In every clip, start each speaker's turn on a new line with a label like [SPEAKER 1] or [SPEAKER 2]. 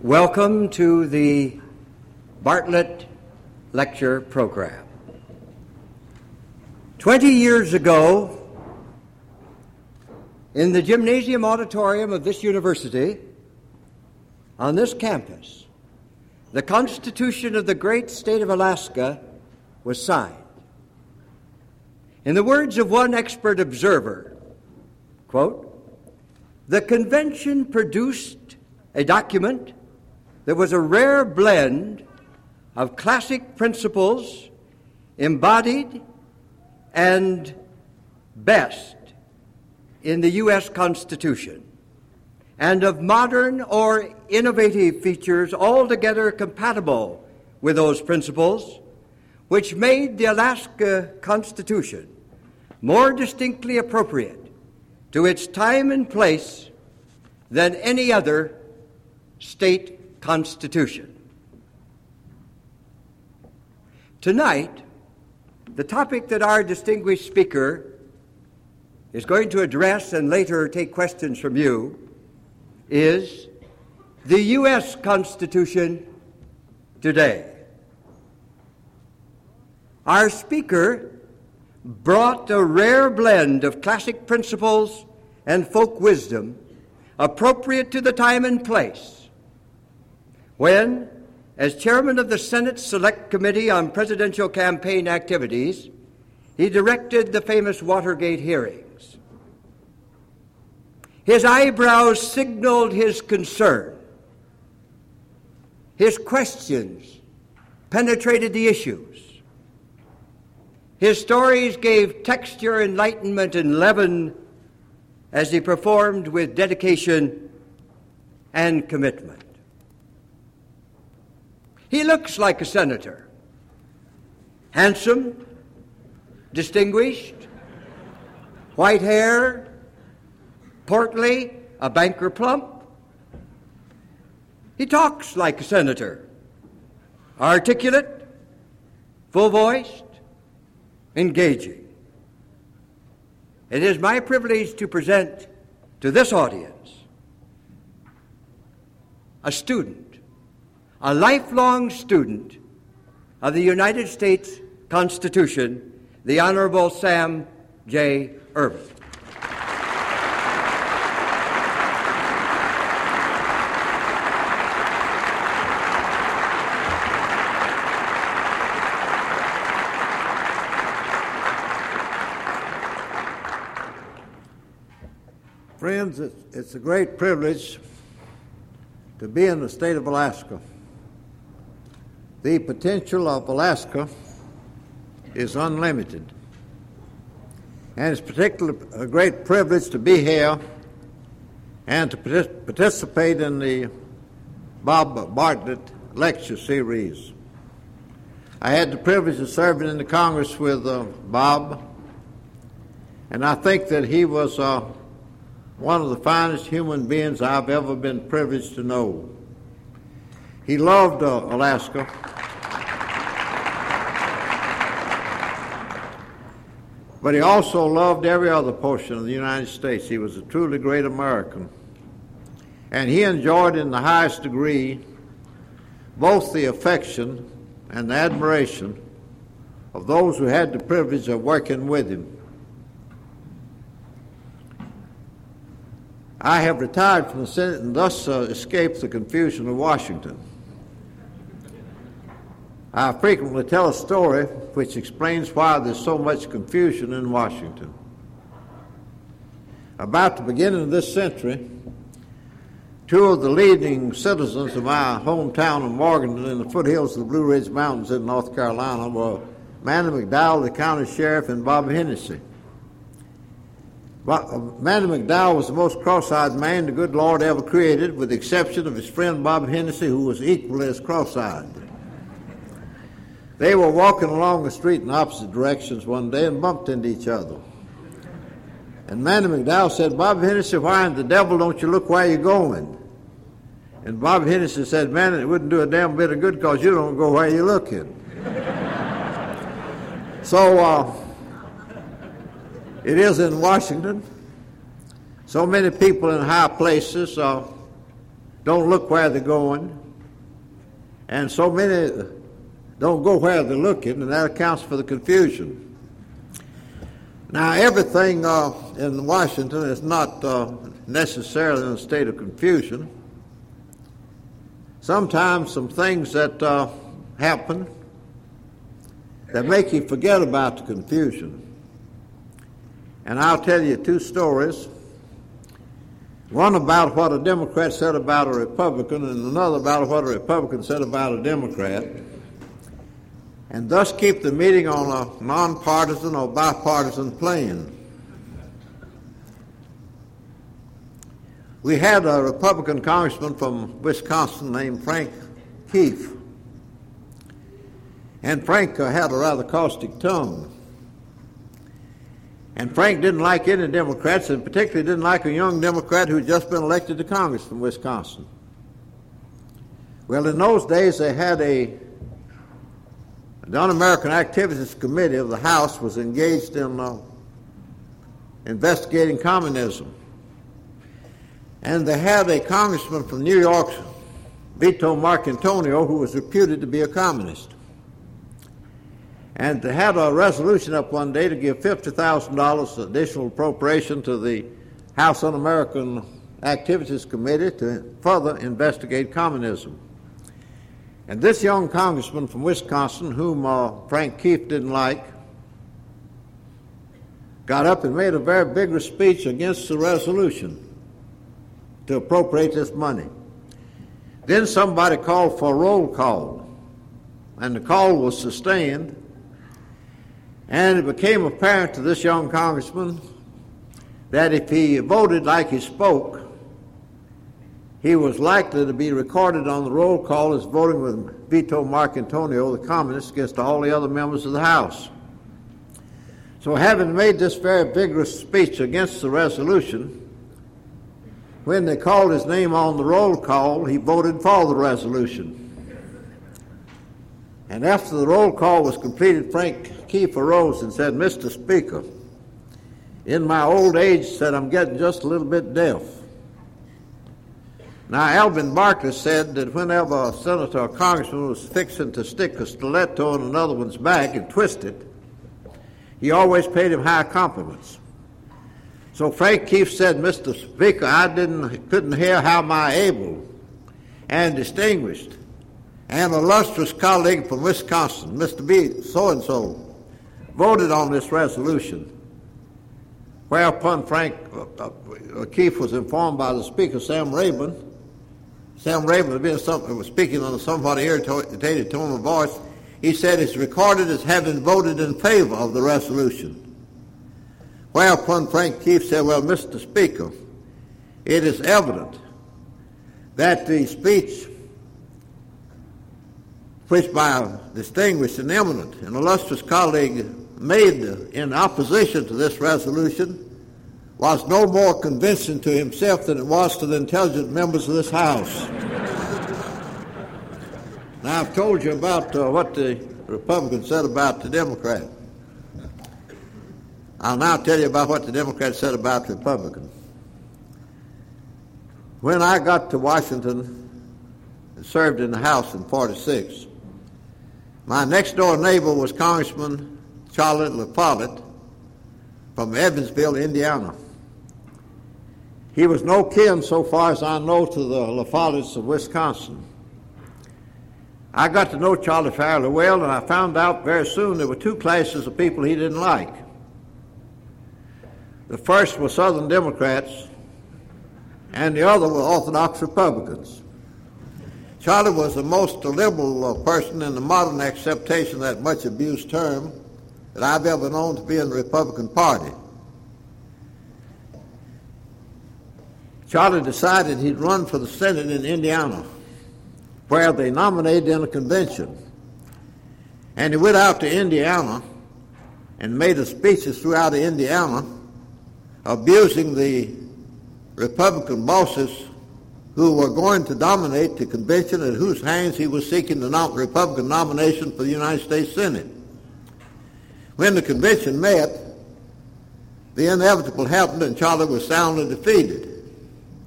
[SPEAKER 1] Welcome to the Bartlett Lecture Program. 20 years ago, in the gymnasium auditorium of this university, on this campus, the Constitution of the great state of Alaska was signed. In the words of one expert observer, quote, "The convention produced a document that was a rare blend of classic principles embodied and best in the U.S. Constitution, and of modern or innovative features altogether compatible with those principles, which made the Alaska Constitution more distinctly appropriate to its time and place than any other state constitution." Tonight, the topic that our distinguished speaker is going to address and later take questions from you is the U.S. Constitution today. Our speaker brought a rare blend of classic principles and folk wisdom appropriate to the time and place when, as chairman of the Senate Select Committee on Presidential Campaign Activities, he directed the famous Watergate hearings. His eyebrows signaled his concern. His questions penetrated the issues. His stories gave texture, enlightenment, and leaven as he performed with dedication and commitment. He looks like a senator, handsome, distinguished, white hair, portly, a banker plump. He talks like a senator, articulate, full-voiced, engaging. It is my privilege to present to this audience a student, a lifelong student of the United States Constitution, the Honorable Sam J. Ervin.
[SPEAKER 2] Friends, it's a great privilege to be in the state of Alaska. The potential of Alaska is unlimited, and it's particularly a great privilege to be here and to participate in the Bob Bartlett Lecture Series. I had the privilege of serving in the Congress with Bob, and I think that he was one of the finest human beings I've ever been privileged to know. He loved Alaska. But he also loved every other portion of the United States. He was a truly great American. And he enjoyed in the highest degree both the affection and the admiration of those who had the privilege of working with him. I have retired from the Senate and thus escaped the confusion of Washington. I frequently tell a story which explains why there's so much confusion in Washington. About the beginning of this century, two of the leading citizens of my hometown of Morganton in the foothills of the Blue Ridge Mountains in North Carolina were Manny McDowell, the county sheriff, and Bob Hennessy. Manny McDowell was the most cross-eyed man the good Lord ever created, with the exception of his friend Bob Hennessy, who was equally as cross-eyed. They were walking along the street in opposite directions one day and bumped into each other. And Manny McDowell said, "Bob Hennessy, why in the devil don't you look where you're going?" And Bob Hennessy said, "Man, it wouldn't do a damn bit of good because you don't go where you're looking." So it is in Washington. So many people in high places don't look where they're going, and so many don't go where they're looking, and that accounts for the confusion. Now, everything in Washington is not necessarily in a state of confusion. Sometimes some things that happen that make you forget about the confusion. And I'll tell you two stories. One about what a Democrat said about a Republican, and another about what a Republican said about a Democrat, and thus keep the meeting on a nonpartisan or bipartisan plane. We had a Republican congressman from Wisconsin named Frank Keefe, and Frank had a rather caustic tongue. And Frank didn't like any Democrats, and particularly didn't like a young Democrat who had just been elected to Congress from Wisconsin. Well, in those days, they had the Un-American Activities Committee of the House was engaged in investigating communism. And they had a congressman from New York, Vito Marcantonio, who was reputed to be a communist. And they had a resolution up one day to give $50,000 additional appropriation to the House Un-American Activities Committee to further investigate communism. And this young congressman from Wisconsin, whom Frank Keefe didn't like, got up and made a very vigorous speech against the resolution to appropriate this money. Then somebody called for a roll call, and the call was sustained. And it became apparent to this young congressman that if he voted like he spoke, he was likely to be recorded on the roll call as voting with Vito Marcantonio, the communist, against all the other members of the House. So having made this very vigorous speech against the resolution, when they called his name on the roll call, he voted for the resolution. And after the roll call was completed, Frank Keefe arose and said, "Mr. Speaker, in my old age," said, "I'm getting just a little bit deaf." Now, Alvin Barkley said that whenever a senator or congressman was fixing to stick a stiletto in another one's back and twist it, he always paid him high compliments. So Frank Keefe said, "Mr. Speaker, I couldn't hear how my able and distinguished and illustrious colleague from Wisconsin, Mr. B. So-and-so, voted on this resolution." Whereupon Frank Keefe was informed by the Speaker, Sam Rayburn. Sam Rayburn was speaking on a somewhat irritated tone of voice. He said it's recorded as having voted in favor of the resolution. Whereupon Frank Keefe said, "Well, Mr. Speaker, it is evident that the speech which my distinguished and eminent and illustrious colleague made in opposition to this resolution was no more convincing to himself than it was to the intelligent members of this House." Now, I've told you about what the Republican said about the Democrat. I'll now tell you about what the Democrat said about the Republican. When I got to Washington and served in the House in 1946, my next-door neighbor was Congressman Charlie LaFollette from Evansville, Indiana. He was no kin, so far as I know, to the LaFollettes of Wisconsin. I got to know Charlie fairly well, and I found out very soon there were two classes of people he didn't like. The first were Southern Democrats, and the other were Orthodox Republicans. Charlie was the most liberal person in the modern acceptation of that much abused term that I've ever known to be in the Republican Party. Charlie decided he'd run for the Senate in Indiana, where they nominated in a convention. And he went out to Indiana and made speeches throughout Indiana abusing the Republican bosses who were going to dominate the convention at whose hands he was seeking the Republican nomination for the United States Senate. When the convention met, the inevitable happened and Charlie was soundly defeated.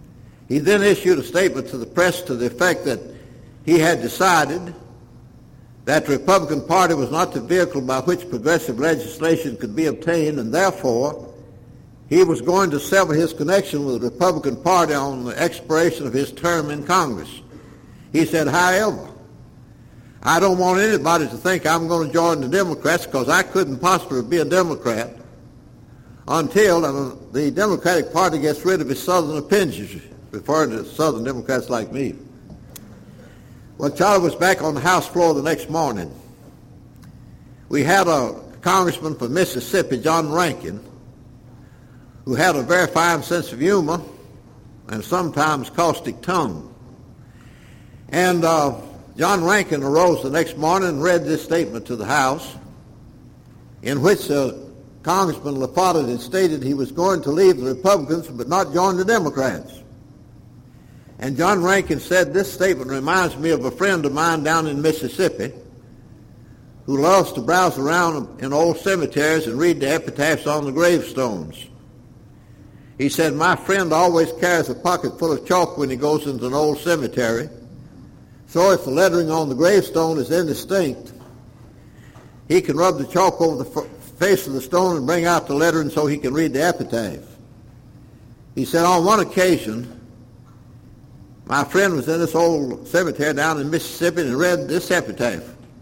[SPEAKER 2] He then issued a statement to the press to the effect that he had decided that the Republican Party was not the vehicle by which progressive legislation could be obtained, and therefore he was going to sever his connection with the Republican Party on the expiration of his term in Congress. He said, however, I don't want anybody to think I'm going to join the Democrats, because I couldn't possibly be a Democrat until the Democratic Party gets rid of its Southern appendages, referring to Southern Democrats like me. Well, Charlie was back on the House floor the next morning. We had a congressman from Mississippi, John Rankin, who had a very fine sense of humor and sometimes caustic tongue. And John Rankin arose the next morning and read this statement to the House, in which Congressman LaFollette had stated he was going to leave the Republicans but not join the Democrats. And John Rankin said, this statement reminds me of a friend of mine down in Mississippi who loves to browse around in old cemeteries and read the epitaphs on the gravestones. He said, my friend always carries a pocket full of chalk when he goes into an old cemetery, so if the lettering on the gravestone is indistinct, he can rub the chalk over the face of the stone and bring out the lettering so he can read the epitaph. He said, on one occasion, my friend was in this old cemetery down in Mississippi and read this epitaph.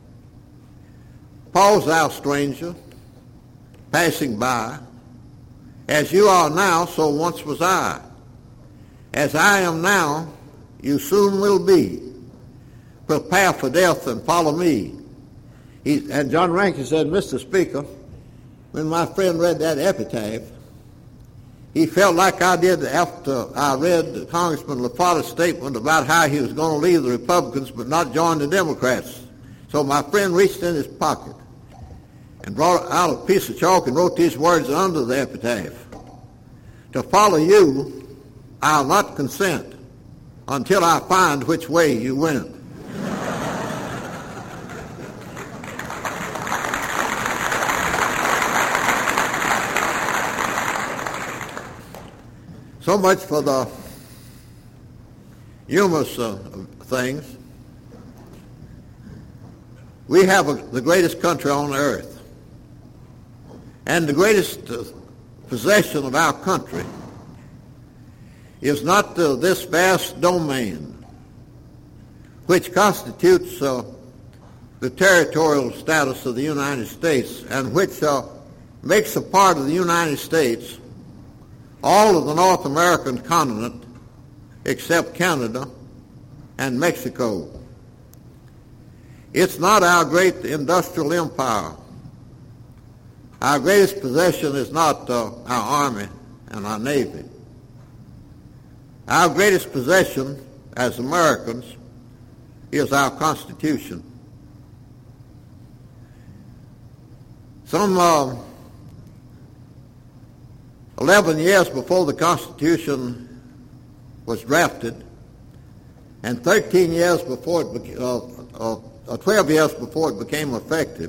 [SPEAKER 2] Pause thou, stranger, passing by. As you are now, so once was I. As I am now, you soon will be. Prepare for death and follow me. And John Rankin said, Mr. Speaker, when my friend read that epitaph, he felt like I did after I read Congressman LaFollette's statement about how he was going to leave the Republicans but not join the Democrats. So my friend reached in his pocket and brought out a piece of chalk and wrote these words under the epitaph. To follow you, I'll not consent until I find which way you went. So much for the humorous things. We have the greatest country on earth. And the greatest possession of our country is not this vast domain, which constitutes the territorial status of the United States, and which makes a part of the United States all of the North American continent except Canada and Mexico. It's not our great industrial empire. Our greatest possession is not our Army and our Navy. Our greatest possession as Americans is our Constitution. Some 11 years before the Constitution was drafted, and 13 years before it 12 years before it became effective,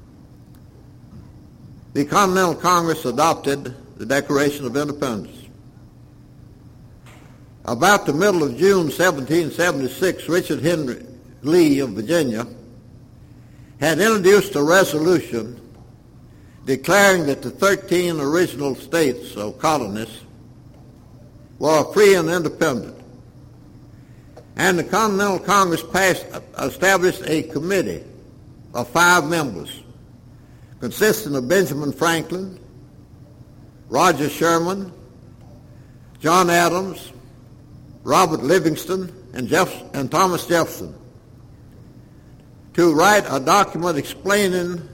[SPEAKER 2] the Continental Congress adopted the Declaration of Independence. About the middle of June 1776, Richard Henry Lee of Virginia had introduced a resolution declaring that the 13 original states or colonies were free and independent. And the Continental Congress established a committee of 5 members consisting of Benjamin Franklin, Roger Sherman, John Adams, Robert Livingston, and Thomas Jefferson, to write a document explaining,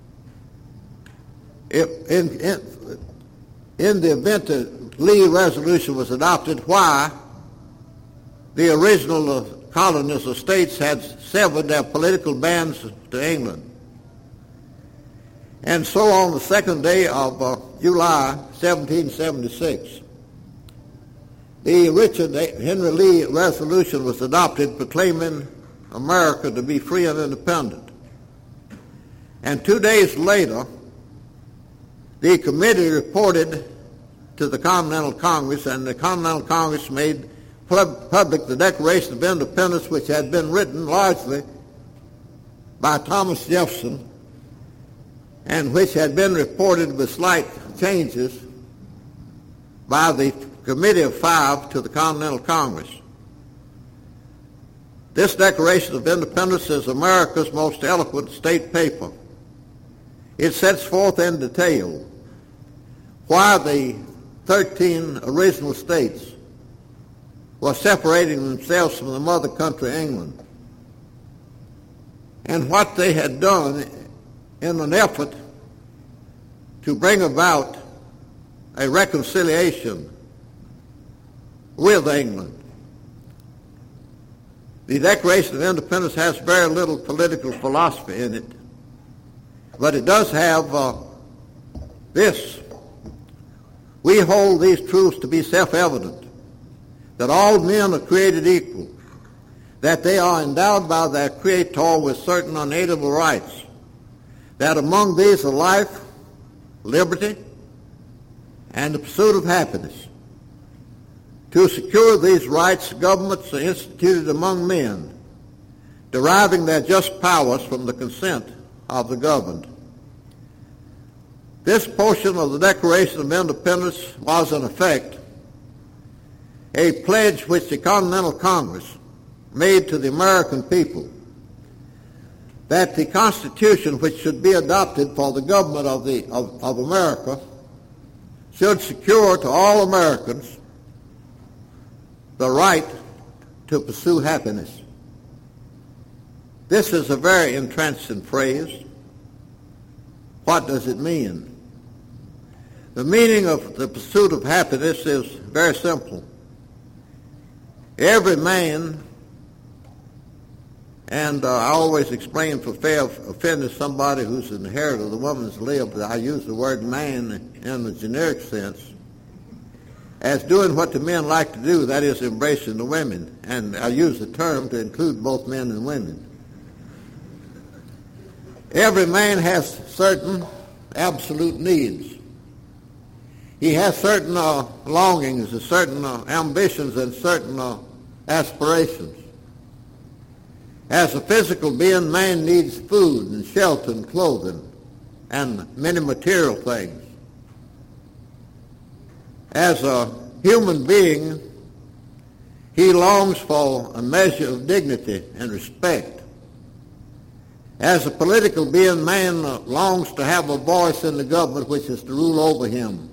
[SPEAKER 2] in the event that Lee resolution was adopted, why the original colonies or states had severed their political bands to England. And so on the second day of July 1776, the Richard Henry Lee resolution was adopted proclaiming America to be free and independent. And 2 days later, the committee reported to the Continental Congress, and the Continental Congress made public the Declaration of Independence, which had been written largely by Thomas Jefferson and which had been reported with slight changes by the Committee of Five to the Continental Congress. This Declaration of Independence is America's most eloquent state paper. It sets forth in detail why the 13 original states were separating themselves from the mother country, England, and what they had done in an effort to bring about a reconciliation with England. The Declaration of Independence has very little political philosophy in it, but it does have this. We hold these truths to be self-evident, that all men are created equal, that they are endowed by their Creator with certain unalienable rights, that among these are life, liberty, and the pursuit of happiness. To secure these rights, governments are instituted among men, deriving their just powers from the consent of the governed. This portion of the Declaration of Independence was, in effect, a pledge which the Continental Congress made to the American people that the Constitution which should be adopted for the government of America should secure to all Americans the right to pursue happiness. This is a very entrancing phrase. What does it mean? The meaning of the pursuit of happiness is very simple. Every man, and I always explain for fear of offending somebody who's an inheritor of the woman's lib, that I use the word man in the generic sense, as doing what the men like to do, that is embracing the women. And I use the term to include both men and women. Every man has certain absolute needs. He has certain longings and certain ambitions and certain aspirations. As a physical being, man needs food and shelter and clothing and many material things. As a human being, he longs for a measure of dignity and respect. As a political being, man longs to have a voice in the government which is to rule over him.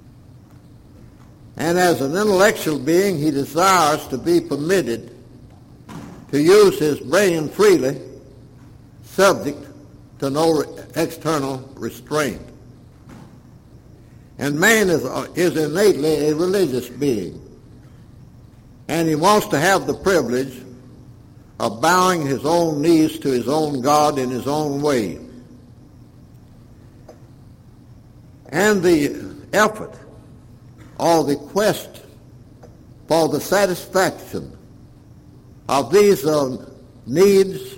[SPEAKER 2] And as an intellectual being, he desires to be permitted to use his brain freely, subject to no external restraint. And man is innately a religious being, and he wants to have the privilege of bowing his own knees to his own God in his own way. And the effort or the quest for the satisfaction of these needs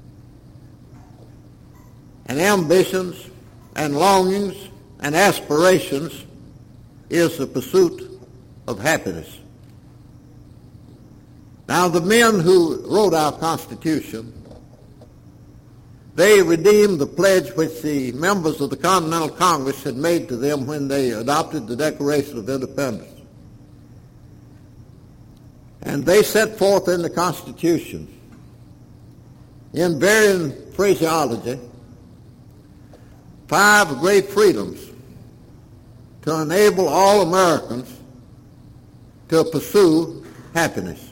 [SPEAKER 2] and ambitions and longings and aspirations is the pursuit of happiness. Now, the men who wrote our Constitution, they redeemed the pledge which the members of the Continental Congress had made to them when they adopted the Declaration of Independence. And they set forth in the Constitution, in varying phraseology, 5 great freedoms to enable all Americans to pursue happiness.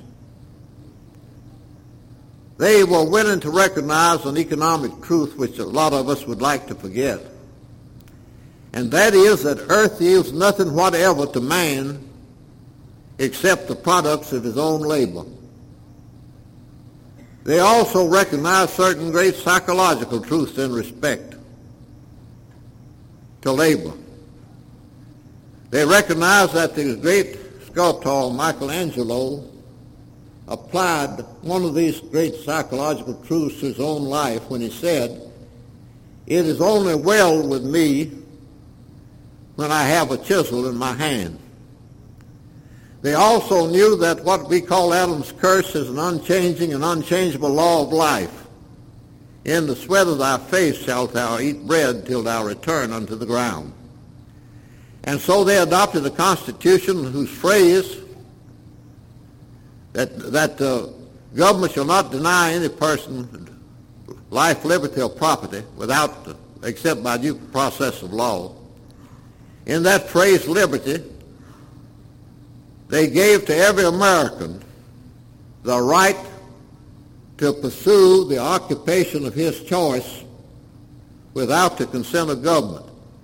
[SPEAKER 2] They were willing to recognize an economic truth which a lot of us would like to forget, and that is that earth yields nothing whatever to man except the products of his own labor. They also recognize certain great psychological truths in respect to labor. They recognize that the great sculptor Michelangelo applied one of these great psychological truths to his own life when he said, "It is only well with me when I have a chisel in my hand." They also knew that what we call Adam's curse is an unchanging and unchangeable law of life. In the sweat of thy face shalt thou eat bread till thou return unto the ground. And so they adopted a constitution whose phrase that government shall not deny any person life, liberty, or property except by due process of law. In that phrase, liberty, they gave to every American the right to pursue the occupation of his choice without the consent of government.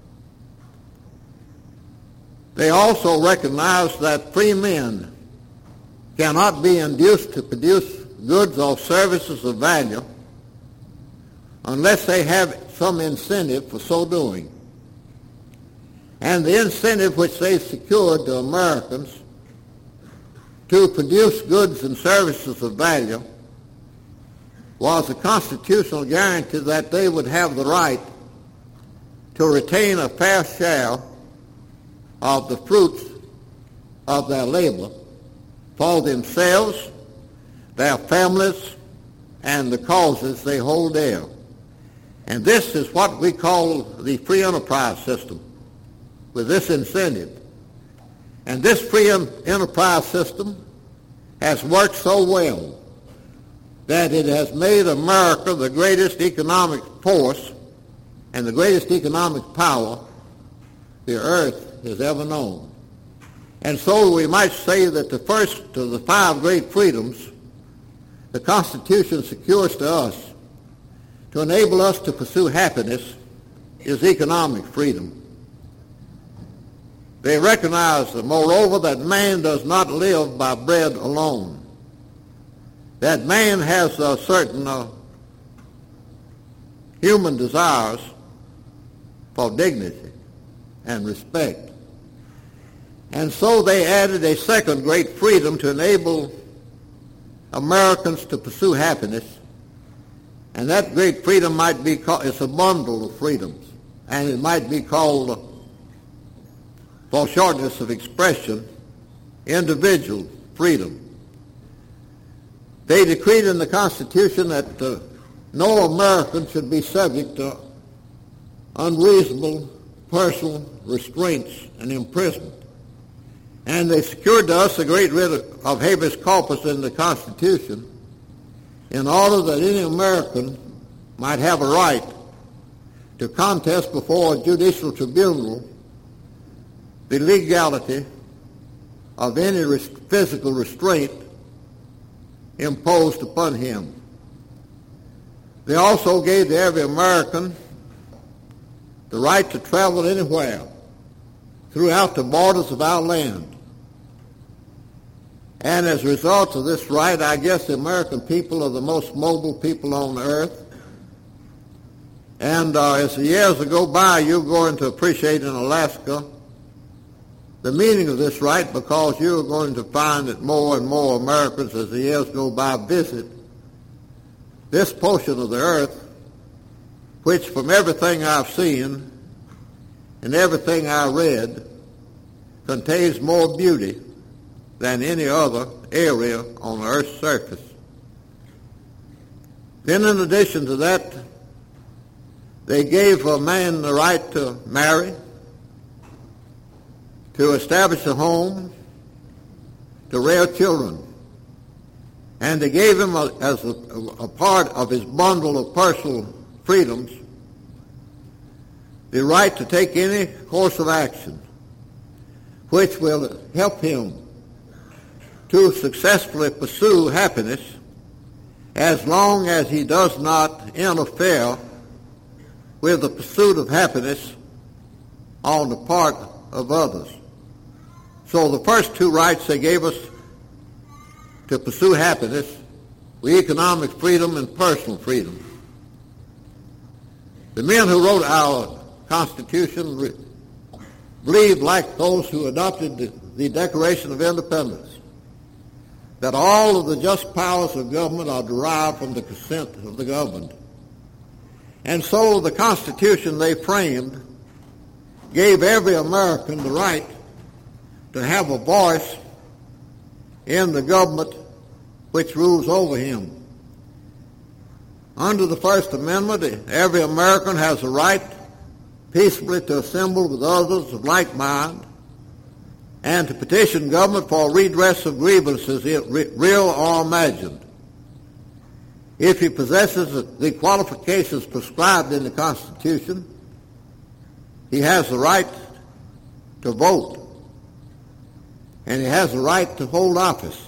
[SPEAKER 2] They also recognized that free men cannot be induced to produce goods or services of value unless they have some incentive for so doing. And the incentive which they secured to Americans to produce goods and services of value was a constitutional guarantee that they would have the right to retain a fair share of the fruits of their labor for themselves, their families, and the causes they hold dear. And this is what we call the free enterprise system, with this incentive. And this free enterprise system has worked so well that it has made America the greatest economic force and the greatest economic power the earth has ever known. And so we might say that the first of the five great freedoms the Constitution secures to us to enable us to pursue happiness is economic freedom. They recognize, moreover, that man does not live by bread alone, that man has certain human desires for dignity and respect. And so they added a second great freedom to enable Americans to pursue happiness. And that great freedom might be called, it's a bundle of freedoms, and it might be called, for shortness of expression, individual freedom. They decreed in the Constitution that no American should be subject to unreasonable personal restraints and imprisonment. And they secured to us a great writ of habeas corpus in the Constitution in order that any American might have a right to contest before a judicial tribunal the legality of any physical restraint imposed upon him. They also gave to every American the right to travel anywhere throughout the borders of our land. And as a result of this right, I guess the American people are the most mobile people on earth. And as the years go by, you're going to appreciate in Alaska the meaning of this right, because you're going to find that more and more Americans, as the years go by, visit this portion of the earth, which from everything I've seen and everything I read contains more beauty than any other area on the earth's surface. Then in addition to that, they gave a man the right to marry, to establish a home, to rear children. And they gave him, as a part of his bundle of personal freedoms, the right to take any course of action which will help him to successfully pursue happiness, as long as he does not interfere with the pursuit of happiness on the part of others. So the first two rights they gave us to pursue happiness were economic freedom and personal freedom. The men who wrote our Constitution believed, like those who adopted the Declaration of Independence, that all of the just powers of government are derived from the consent of the governed. And so the Constitution they framed gave every American the right to have a voice in the government which rules over him. Under the First Amendment, every American has a right peaceably to assemble with others of like mind and to petition government for redress of grievances, real or imagined. If he possesses the qualifications prescribed in the Constitution, he has the right to vote, and he has the right to hold office.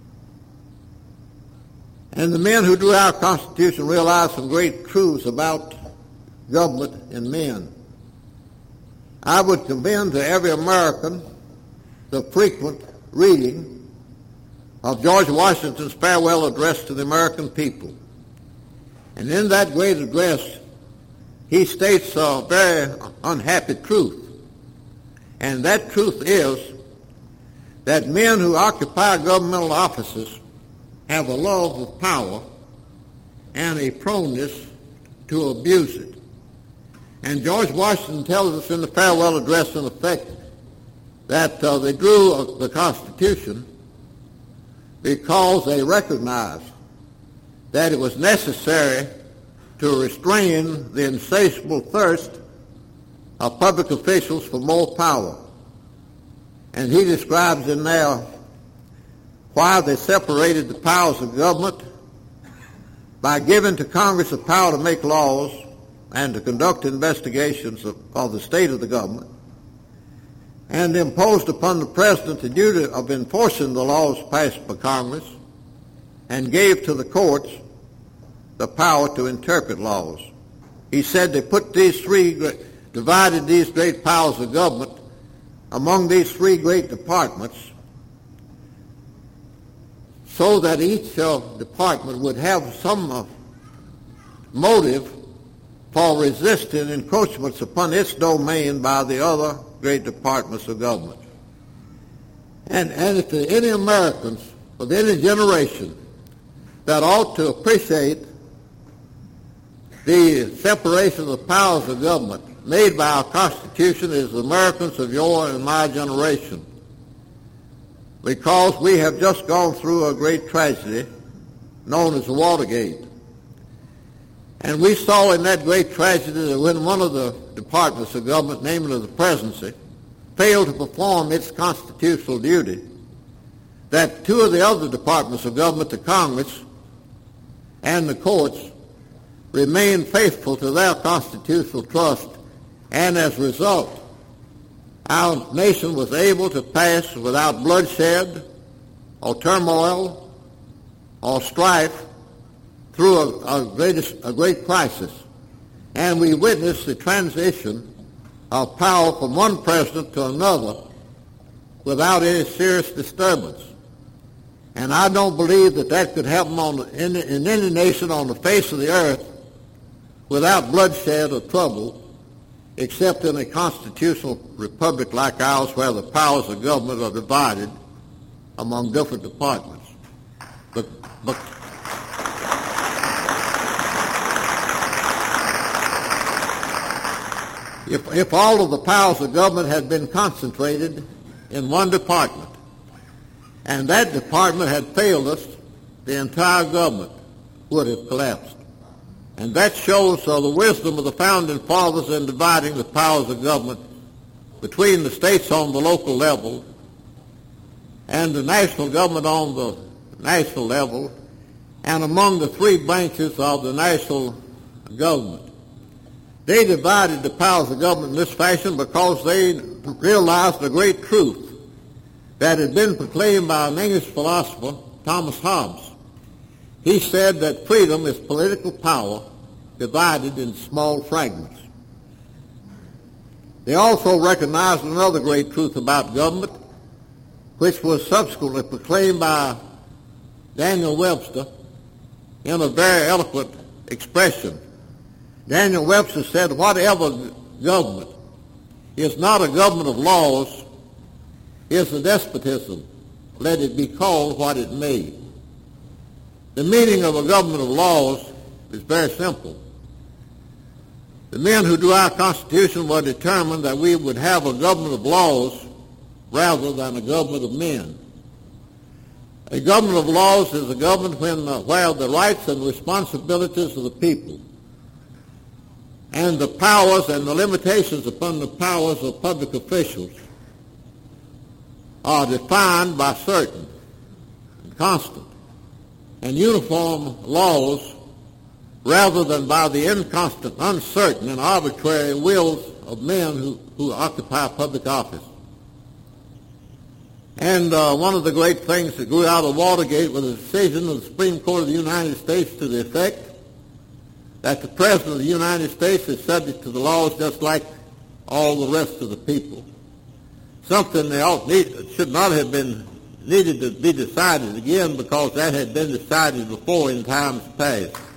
[SPEAKER 2] And the men who drew our Constitution realized some great truths about government and men. I would commend to every American the frequent reading of George Washington's farewell address to the American people. And in that great address, he states a very unhappy truth. And that truth is that men who occupy governmental offices have a love of power and a proneness to abuse it. And George Washington tells us in the farewell address, in effect, that they drew the Constitution because they recognized that it was necessary to restrain the insatiable thirst of public officials for more power. And he describes in there why they separated the powers of government by giving to Congress the power to make laws and to conduct investigations of the state of the government, and imposed upon the President the duty of enforcing the laws passed by Congress, and gave to the courts the power to interpret laws. He said they put divided these great powers of government among these three great departments so that each department would have some motive for resisting encroachments upon its domain by the other great departments of government. And if there are any Americans of any generation that ought to appreciate the separation of the powers of government made by our Constitution, is the Americans of your and my generation, because we have just gone through a great tragedy known as the Watergate. And we saw in that great tragedy that when one of the departments of government, namely the presidency, failed to perform its constitutional duty, that two of the other departments of government, the Congress and the courts, remained faithful to their constitutional trust, and as a result, our nation was able to pass without bloodshed or turmoil or strife through a great crisis. And we witnessed the transition of power from one president to another without any serious disturbance. And I don't believe that could happen in any nation on the face of the earth without bloodshed or trouble, except in a constitutional republic like ours, where the powers of government are divided among different departments. But if all of the powers of government had been concentrated in one department, and that department had failed us, the entire government would have collapsed. And that shows the wisdom of the Founding Fathers in dividing the powers of government between the states on the local level and the national government on the national level, and among the three branches of the national government. They divided the powers of government in this fashion because they realized the great truth that had been proclaimed by an English philosopher, Thomas Hobbes. He said that freedom is political power divided in small fragments. They also recognized another great truth about government, which was subsequently proclaimed by Daniel Webster in a very eloquent expression. Daniel Webster said, whatever government is not a government of laws is a despotism, let it be called what it may. The meaning of a government of laws is very simple. The men who drew our Constitution were determined that we would have a government of laws rather than a government of men. A government of laws is a government where the rights and responsibilities of the people and the powers and the limitations upon the powers of public officials are defined by certain, constant, and uniform laws rather than by the inconstant, uncertain, and arbitrary wills of men who occupy public office. And one of the great things that grew out of Watergate was a decision of the Supreme Court of the United States to the effect that the President of the United States is subject to the laws just like all the rest of the people. Something should not have been needed to be decided again because that had been decided before in times past.